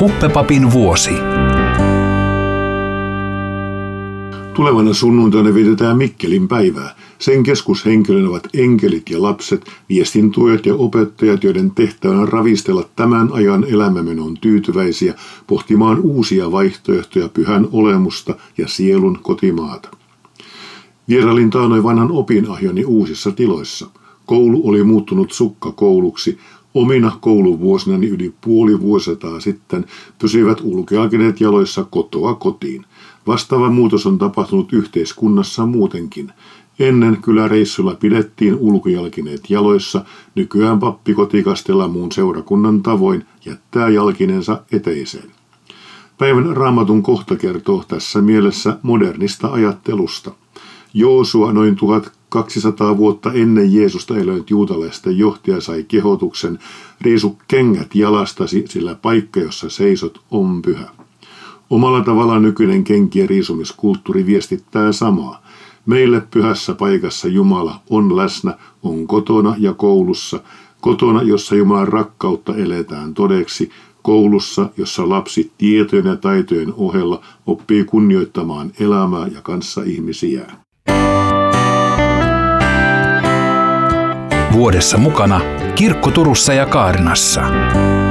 Huppepapin vuosi. Tulevana sunnuntaina vietetään Mikkelin päivää. Sen keskushenkilönä ovat enkelit ja lapset, viestintuojat ja opettajat, joiden tehtävänä on ravistella tämän ajan elämänmenon tyytyväisiä pohtimaan uusia vaihtoehtoja pyhän olemusta ja sielun kotimaata. Vierailin taannoin vanhan opinahjoni uusissa tiloissa. Koulu oli muuttunut sukkakouluksi. Omina kouluvuosinani yli puoli vuosisataa sitten pysyivät ulkojalkineet jaloissa kotoa kotiin. Vastaava muutos on tapahtunut yhteiskunnassa muutenkin. Ennen kyläreissulla pidettiin ulkojalkineet jaloissa, nykyään pappi kotikastella muun seurakunnan tavoin jättää jalkinensa eteiseen. Päivän Raamatun kohta kertoo tässä mielessä modernista ajattelusta. Joosua noin 1200 vuotta ennen Jeesusta elänyt juutalaisten johtaja sai kehotuksen: riisu kengät jalastasi, sillä paikka, jossa seisot, on pyhä. Omalla tavallaan nykyinen kenkien riisumiskulttuuri viestittää samaa. Meille pyhässä paikassa Jumala on läsnä, on kotona ja koulussa. Kotona, jossa Jumalan rakkautta eletään todeksi. Koulussa, jossa lapsi tietojen ja taitojen ohella oppii kunnioittamaan elämää ja kanssaihmisiään. Vuodessa mukana kirkko Turussa ja Kaarinassa.